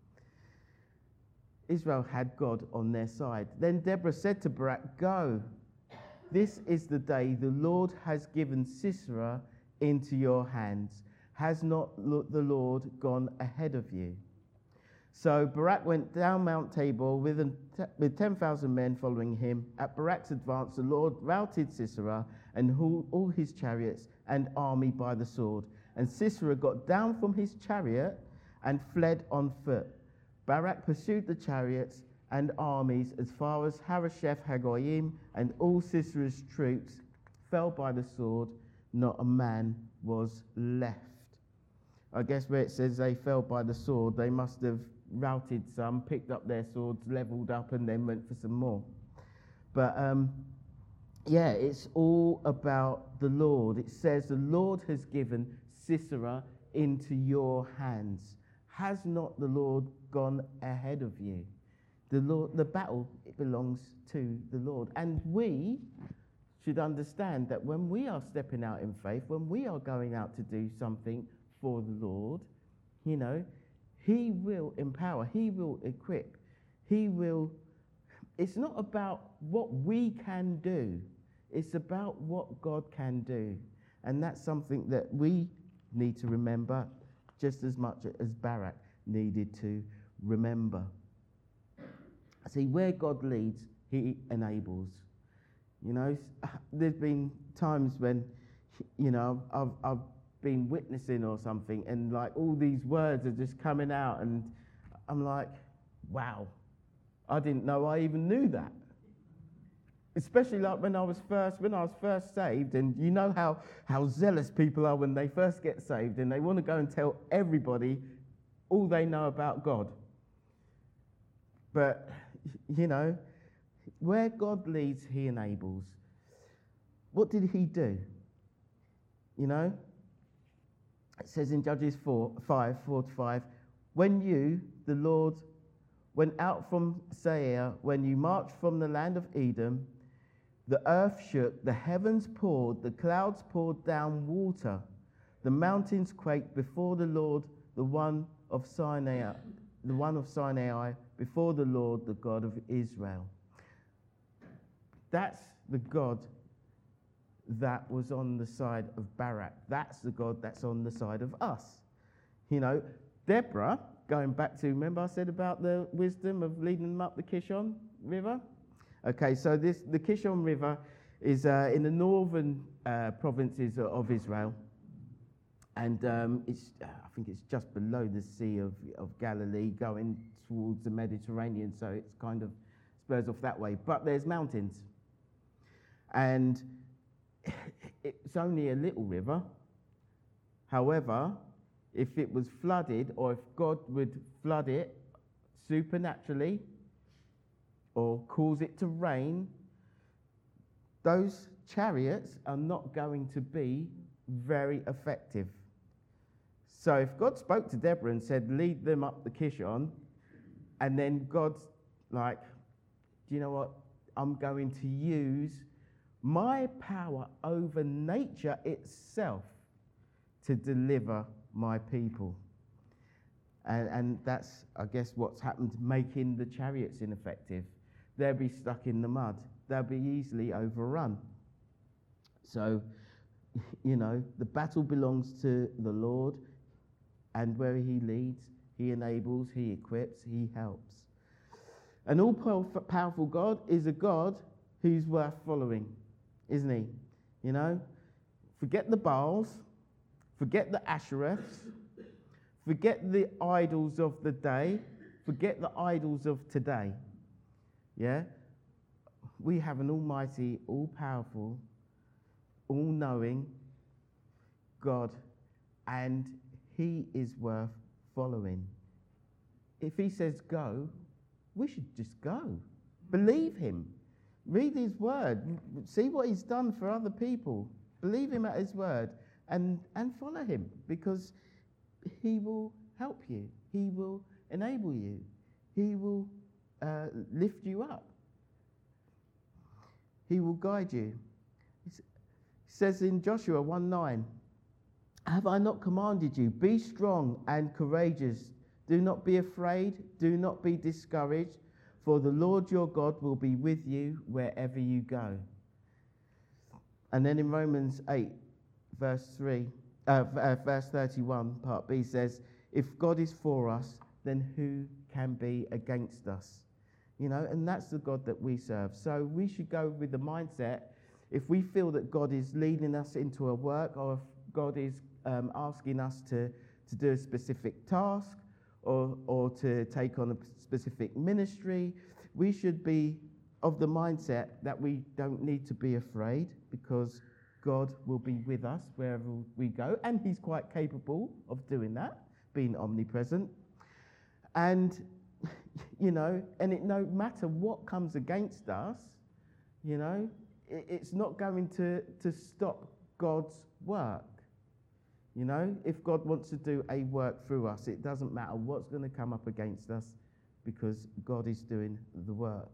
Israel had God on their side. Then Deborah said to Barak, go. This is the day the Lord has given Sisera into your hands. Has not the Lord gone ahead of you? So Barak went down Mount Tabor with, an, with ten thousand men following him. At Barak's advance, the Lord routed Sisera and all, all his chariots and army by the sword. And Sisera got down from his chariot and fled on foot. Barak pursued the chariots and armies as far as Harosheth Hagoyim, and all Sisera's troops fell by the sword. Not a man was left. I guess where it says they fell by the sword, they must have routed some, picked up their swords, leveled up, and then went for some more. But um, yeah, it's all about the Lord. It says the Lord has given Sisera into your hands. Has not the Lord gone ahead of you? The Lord, the battle, it belongs to the Lord. And we should understand that when we are stepping out in faith, when we are going out to do something for the Lord, you know, he will empower, he will equip, he will, it's not about what we can do, it's about what God can do. And that's something that we need to remember just as much as Barak needed to remember. See, where God leads, he enables. You know, there's been times when, you know, I've, I've been witnessing or something, and like all these words are just coming out, and I'm like, wow, I didn't know I even knew that. Especially like when I was first, when I was first saved, and you know how, how zealous people are when they first get saved, and they want to go and tell everybody all they know about God. But, you know, where God leads, he enables. What did he do? You know, it says in Judges four, five, four to five, when you, the Lord, went out from Seir, when you marched from the land of Edom, the earth shook, the heavens poured, the clouds poured down water, the mountains quaked before the Lord, the one of Sinai, the one of Sinai, before the Lord, the God of Israel. That's the God that was on the side of Barak. That's the God that's on the side of us. You know, Deborah, going back to, remember I said about the wisdom of leading them up the Kishon River? Okay, so this the Kishon River is uh, in the northern uh, provinces of Israel, and um, it's uh, I think it's just below the Sea of, of Galilee, going towards the Mediterranean. So it's kind of spurs off that way. But there's mountains, and it's only a little river. However, if it was flooded, or if God would flood it supernaturally, or cause it to rain, those chariots are not going to be very effective. So if God spoke to Deborah and said, lead them up the Kishon, and then God's like, do you know what? I'm going to use my power over nature itself to deliver my people. And, and that's, I guess, what's happened, making the chariots ineffective. They'll be stuck in the mud. They'll be easily overrun. So, you know, the battle belongs to the Lord, and where he leads, he enables, he equips, he helps. An all-powerful God is a God who's worth following, isn't he? You know, forget the Baals, forget the Ashereths, forget the idols of the day, forget the idols of today. Yeah? We have an almighty, all-powerful, all-knowing God, and he is worth following. If he says go, we should just go. Believe him. Read his word. See what he's done for other people. Believe him at his word, and, and follow him, because he will help you. He will enable you. He will uh, lift you up. He will guide you. It says in Joshua one nine, have I not commanded you? Be strong and courageous. Do not be afraid. Do not be discouraged. For the Lord your God will be with you wherever you go. And then in Romans eight, verse three, uh, uh, verse thirty-one, part B says, if God is for us, then who can be against us? You know, and that's the God that we serve. So we should go with the mindset, if we feel that God is leading us into a work, or if God is um, asking us to, to do a specific task, or, or to take on a specific ministry, we should be of the mindset that we don't need to be afraid, because God will be with us wherever we go, and he's quite capable of doing that, being omnipresent. And, you know, and it no matter what comes against us, you know, it, it's not going to, to stop God's work. You know, if God wants to do a work through us, it doesn't matter what's going to come up against us, because God is doing the work.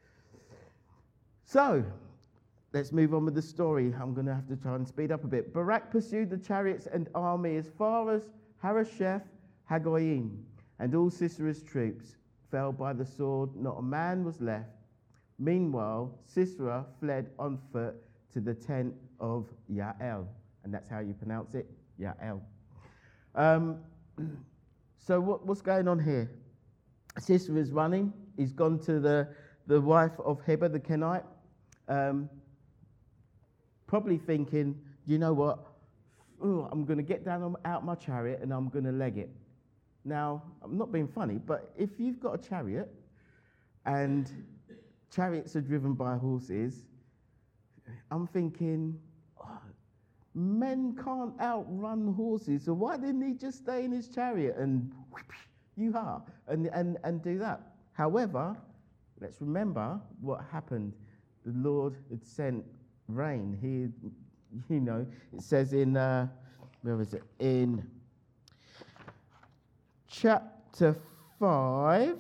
So, let's move on with the story. I'm going to have to try and speed up a bit. Barak pursued the chariots and army as far as Harosheth Hagoyim, and all Sisera's troops fell by the sword. Not a man was left. Meanwhile, Sisera fled on foot to the tent of Yael, and that's how you pronounce it, Yael. Um, so what, what's going on here? Sisera's running. He's gone to the, the wife of Heber the Kenite, um, probably thinking, you know what, Ooh, I'm going to get down on, out my chariot and I'm going to leg it. Now, I'm not being funny, but if you've got a chariot, and chariots are driven by horses, I'm thinking, oh, men can't outrun horses, so why didn't he just stay in his chariot and you-ha, and, and, and do that? However, let's remember what happened. The Lord had sent rain. He, you know, it says in, uh, where is it? In chapter five,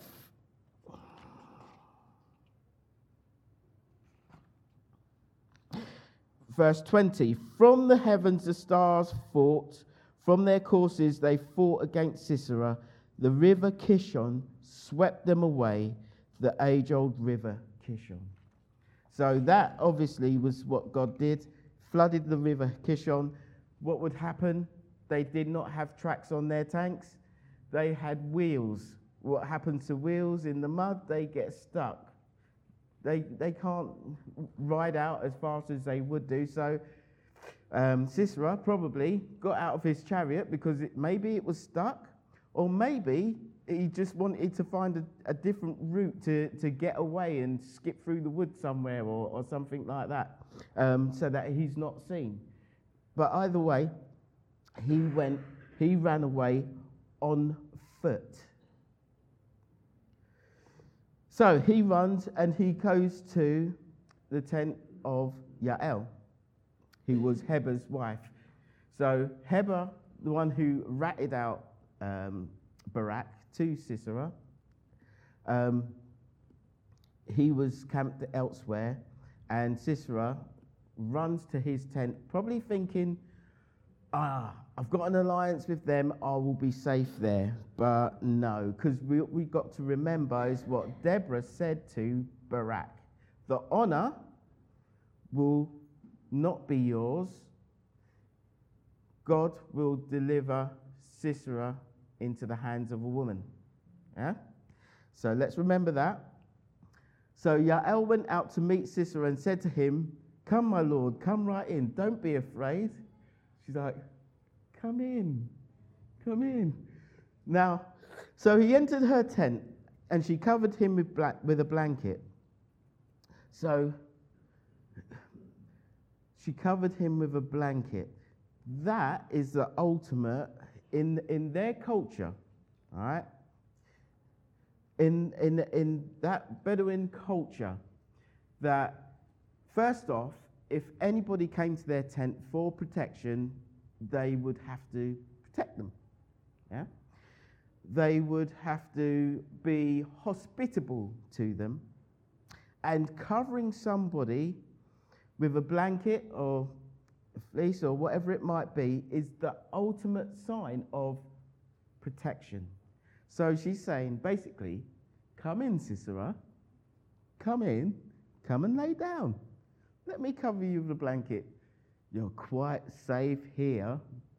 verse twenty, from the heavens the stars fought, from their courses they fought against Sisera. The river Kishon swept them away, the age-old river Kishon. So that obviously was what God did, flooded the river Kishon. What would happen? They did not have tracks on their tanks. They had wheels. What happens to wheels in the mud? They get stuck. They, they can't ride out as fast as they would do. So um, Sisera probably got out of his chariot because it, maybe it was stuck, or maybe he just wanted to find a, a different route to, to get away and skip through the woods somewhere, or, or something like that, um, so that he's not seen. But either way, he went, he ran away on foot. So he runs and he goes to the tent of Yael, who was Heber's wife. So Heber, the one who ratted out um, Barak to Sisera, um, he was camped elsewhere, and Sisera runs to his tent, probably thinking, ah, I've got an alliance with them, I will be safe there. But no, because we we got to remember is what Deborah said to Barak. The honor will not be yours. God will deliver Sisera into the hands of a woman. Yeah? So let's remember that. So Yael went out to meet Sisera and said to him, "Come, my lord, come right in. Don't be afraid." She's like, "Come in, come in." Now, so he entered her tent and she covered him with, black, with a blanket. So she covered him with a blanket. That is the ultimate in in their culture, all right? In in in that Bedouin culture, that first off, if anybody came to their tent for protection, they would have to protect them. Yeah? They would have to be hospitable to them, and covering somebody with a blanket or a fleece or whatever it might be is the ultimate sign of protection. So she's saying, basically, come in, Sisera, come in, come and lay down. Let me cover you with a blanket. You're quite safe here.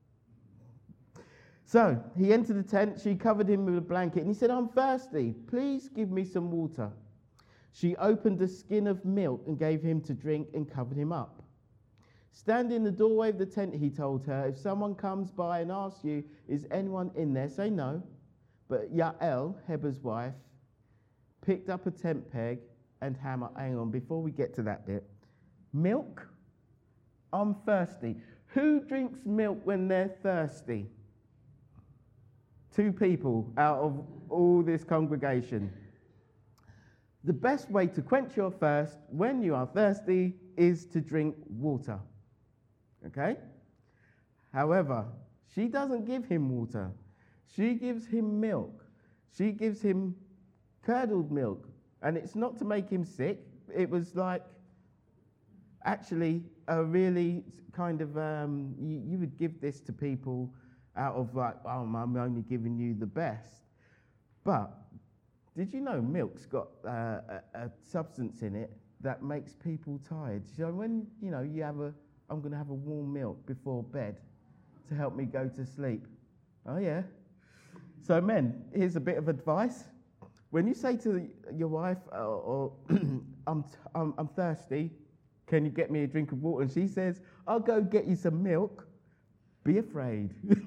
So he entered the tent, she covered him with a blanket, and he said, "I'm thirsty, please give me some water." She opened a skin of milk and gave him to drink and covered him up. "Stand in the doorway of the tent," he told her. "If someone comes by and asks you, 'Is anyone in there?' say no." But Yael, Heber's wife, picked up a tent peg and hammer. Hang on, before we get to that bit. Milk? I'm thirsty. Who drinks milk when they're thirsty? Two people out of all this congregation. The best way to quench your thirst when you are thirsty is to drink water. Okay? However, she doesn't give him water. She gives him milk. She gives him curdled milk. And it's not to make him sick. It was like actually a really kind of, um, you, you would give this to people out of like, oh, I'm only giving you the best. But did you know milk's got uh, a, a substance in it that makes people tired? So when, you know, you have a, I'm going to have a warm milk before bed to help me go to sleep. Oh, yeah. So men, here's a bit of advice. When you say to your wife, uh, or I'm, t- I'm, I'm thirsty, can you get me a drink of water? And she says, I'll go get you some milk. Be afraid.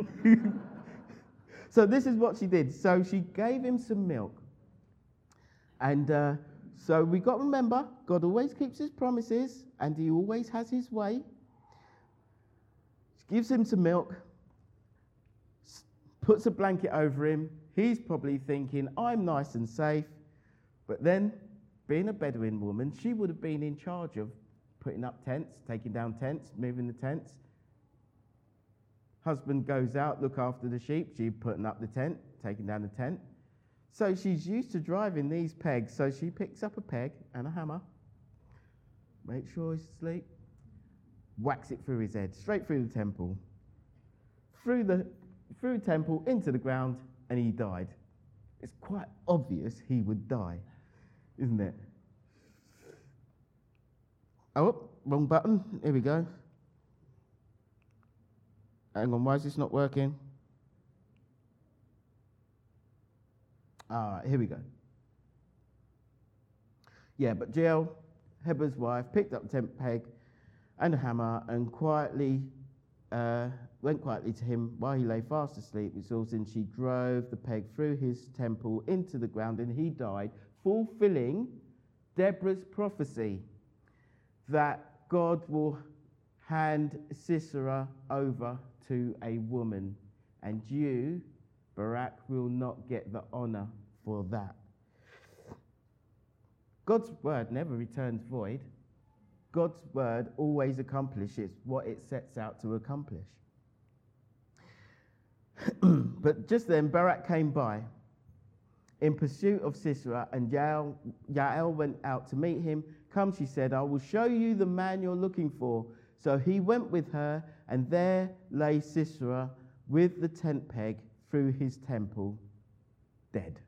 So this is what she did. So she gave him some milk. And uh, so we got to remember, God always keeps his promises, and he always has his way. She gives him some milk, puts a blanket over him. He's probably thinking, I'm nice and safe. But then, being a Bedouin woman, she would have been in charge of putting up tents, taking down tents, moving the tents. Husband goes out, look after the sheep. She's putting up the tent, taking down the tent. So she's used to driving these pegs. So she picks up a peg and a hammer, make sure he's asleep, whacks it through his head, straight through the temple, through the through the temple, into the ground, and he died. It's quite obvious he would die, isn't it? Oh, wrong button. Here we go. Hang on, why is this not working? All right, here we go. Yeah, but Jael, Heber's wife, picked up a tent peg and a hammer and quietly uh, went quietly to him while he lay fast asleep. It says, and she drove the peg through his temple into the ground, and he died, fulfilling Deborah's prophecy that God will hand Sisera over to a woman, and you, Barak, will not get the honor for that. God's word never returns void. God's word always accomplishes what it sets out to accomplish. But just then Barak came by in pursuit of Sisera, and Jael, Jael went out to meet him. Come, she said, I will show you the man you're looking for. So he went with her, and there lay Sisera with the tent peg through his temple, dead.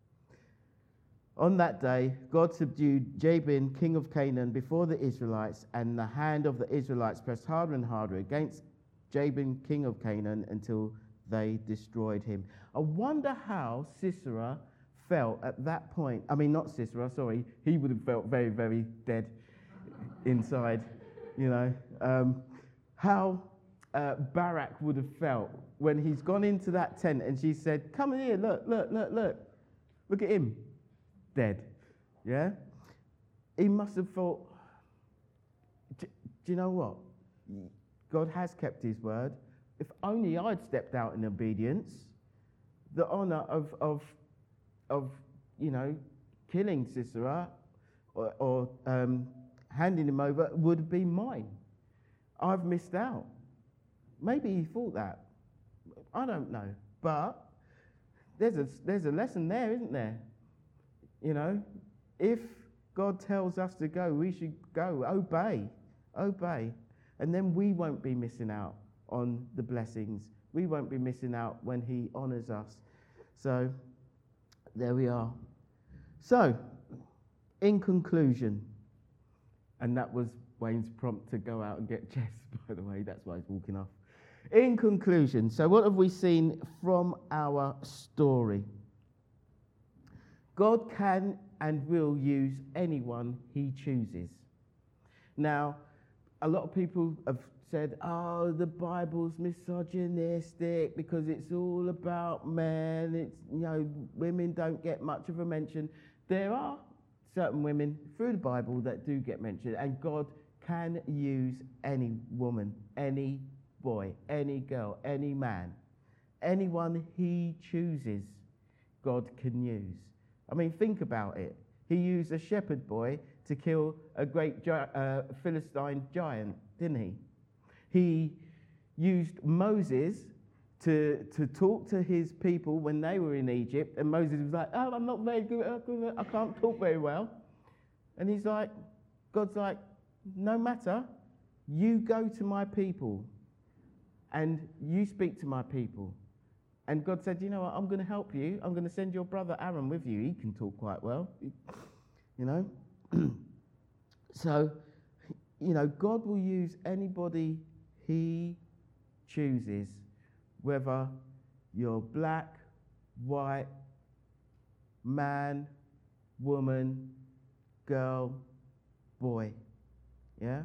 On that day, God subdued Jabin, king of Canaan, before the Israelites, and the hand of the Israelites pressed harder and harder against Jabin, king of Canaan, until they destroyed him. I wonder how Sisera felt at that point. I mean, not Sisera, sorry. He would have felt very, very dead inside, you know. Um, how uh, Barak would have felt when he's gone into that tent and she said, come here, look, look, look, look. Look at him. Dead. Yeah? He must have thought, do, do you know what? God has kept his word. If only I'd stepped out in obedience, the honor of, of, of you know, killing Sisera or, or um, handing him over would have been mine. I've missed out. Maybe he thought that. I don't know. But there's a, there's a lesson there, isn't there? You know, if God tells us to go, we should go. Obey. Obey. And then we won't be missing out on the blessings. We won't be missing out when he honors us. So, there we are. So, in conclusion, and that was Wayne's prompt to go out and get Jess, by the way. That's why he's walking off. In conclusion, so what have we seen from our story? God can and will use anyone he chooses. Now, a lot of people have said, oh, the Bible's misogynistic because it's all about men. It's, you know, women don't get much of a mention. There are certain women through the Bible that do get mentioned, and God can use any woman, any boy, any girl, any man. Anyone he chooses, God can use. I mean, think about it. He used a shepherd boy to kill a great gi- uh, Philistine giant, didn't he? He used Moses to, to talk to his people when they were in Egypt, and Moses was like, oh, I'm not very good, I can't talk very well. And he's like, God's like, no matter, you go to my people, and you speak to my people. And God said, you know what, I'm going to help you. I'm going to send your brother Aaron with you. He can talk quite well, you know. So, you know, God will use anybody he chooses, whether you're black, white, man, woman, girl, boy. Yeah?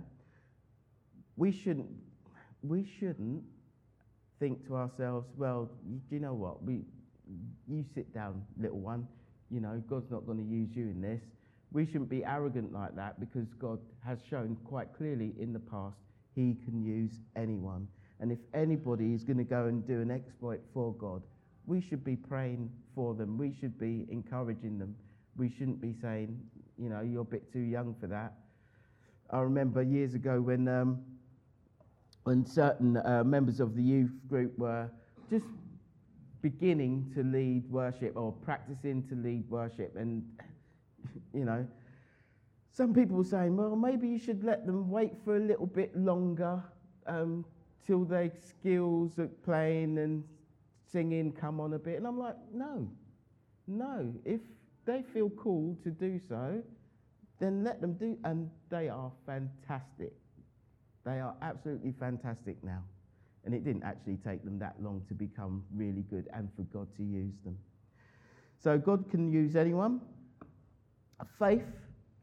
We shouldn't, we shouldn't think to ourselves, well, do you know what? We, you sit down, little one. You know, God's not going to use you in this. We shouldn't be arrogant like that, because God has shown quite clearly in the past he can use anyone. And if anybody is going to go and do an exploit for God, we should be praying for them. We should be encouraging them. We shouldn't be saying, you know, you're a bit too young for that. I remember years ago when um, when certain uh, members of the youth group were just beginning to lead worship or practicing to lead worship. And, you know, some people were saying, well, maybe you should let them wait for a little bit longer um, till their skills at playing and singing come on a bit. And I'm like, no, no. If they feel cool to do so, then let them do. And they are fantastic. They are absolutely fantastic now. And it didn't actually take them that long to become really good and for God to use them. So God can use anyone. Faith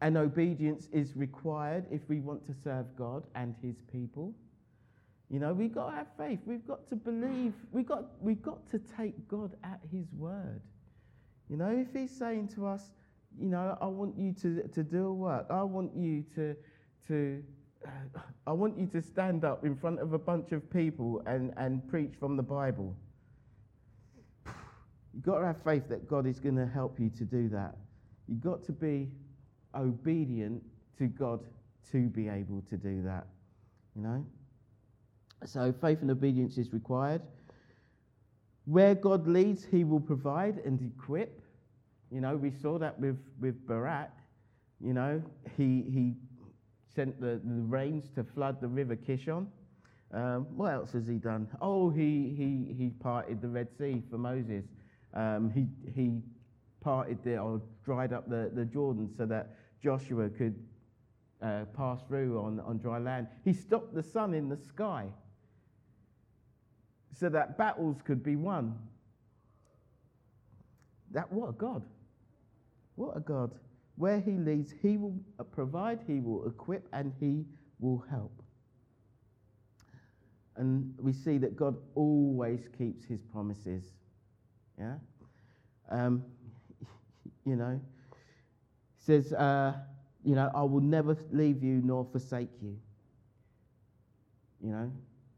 and obedience is required if we want to serve God and his people. You know, we've got to have faith. We've got to believe. We've got, we've got to take God at his word. You know, if he's saying to us, you know, I want you to, to do a work. I want you to, to uh, I want you to stand up in front of a bunch of people and, and preach from the Bible. You've got to have faith that God is going to help you to do that. You've got to be obedient to God to be able to do that, you know. So faith and obedience is required. Where God leads, he will provide and equip. You know, we saw that with, with Barak. You know, he he sent the, the rains to flood the river Kishon. Um, what else has he done? Oh, he he he parted the Red Sea for Moses. Um, he he parted the or dried up the, the Jordan so that Joshua could uh, pass through on, on dry land. He stopped the sun in the sky so that battles could be won. That what a God. What a God. Where he leads, he will provide, he will equip, and he will help. And we see that God always keeps his promises. Yeah? Um, you know, he says, uh, you know, I will never leave you nor forsake you. You know,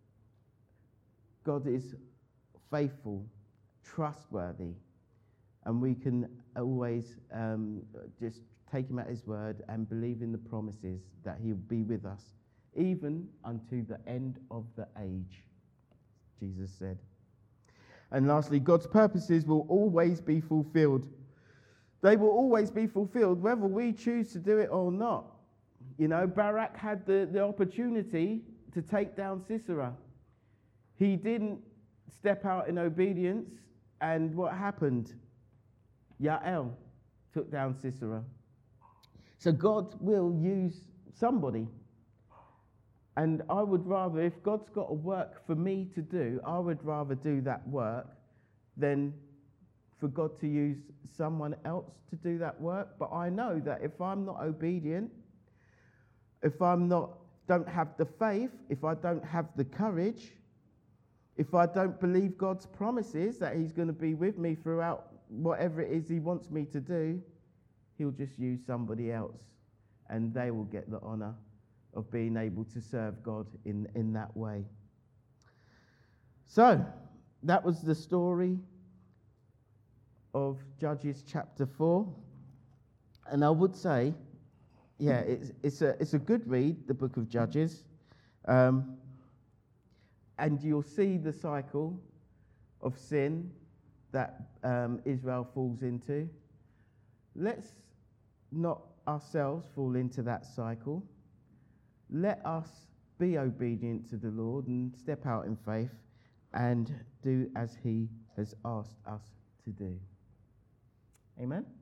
God is faithful, trustworthy, and we can always um, just take him at his word and believe in the promises that he'll be with us, even unto the end of the age, Jesus said. And lastly, God's purposes will always be fulfilled. They will always be fulfilled, whether we choose to do it or not. You know, Barak had the, the opportunity to take down Sisera. He didn't step out in obedience, and what happened? Yael took down Sisera. So God will use somebody. And I would rather, if God's got a work for me to do, I would rather do that work than for God to use someone else to do that work. But I know that if I'm not obedient, if I'm not, don't have the faith, if I don't have the courage, if I don't believe God's promises that he's going to be with me throughout whatever it is he wants me to do, he'll just use somebody else, and they will get the honor of being able to serve God in, in that way. So, that was the story of Judges chapter four. And I would say, yeah, it's, it's, a, it's a good read, the book of Judges. Um, and you'll see the cycle of sin that um, Israel falls into. Let's not ourselves fall into that cycle. Let us be obedient to the Lord and step out in faith and do as he has asked us to do. Amen?